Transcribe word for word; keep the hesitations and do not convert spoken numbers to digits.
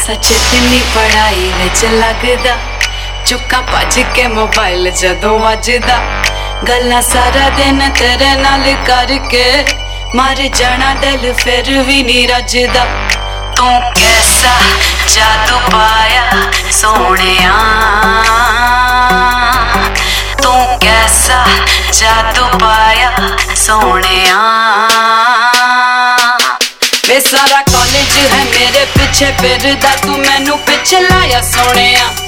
ਸਚੇਤਨੀ ਪੜਾਈ ਵਿੱਚ ਲੱਗਦਾ, ਚੁੱਕਾਂ ਭੱਜ ਕੇ ਮੋਬਾਈਲ ਜਦੋਂ ਵੱਜਦਾ, ਗੱਲਾਂ ਸਾਰਾ ਦਿਨ ਤੇਰੇ ਨਾਲ ਕਰਕੇ ਮਰ ਜਾਣਾ ਦਿਲ ਫਿਰ ਵੀ ਨਹੀਂ ਰੱਜਦਾ। ਤੂੰ ਕੈਸਾ ਜਾਦੂ ਪਾਇਆ ਸੋਹਣਿਆ, ਤੂੰ ਕੈਸਾ ਜਾਦੂ ਪਾਇਆ ਸੋਹਣਿਆ। ਵੇ ਸਾਰਾ ਕਾਲਜ ਹੈ ਮੇਰੇ ਪਿੱਛੇ ਫਿਰਦਾ, ਤੂੰ ਮੈਨੂੰ ਪਿੱਛੇ ਲਾਇਆ ਸੋਹਣਿਆ।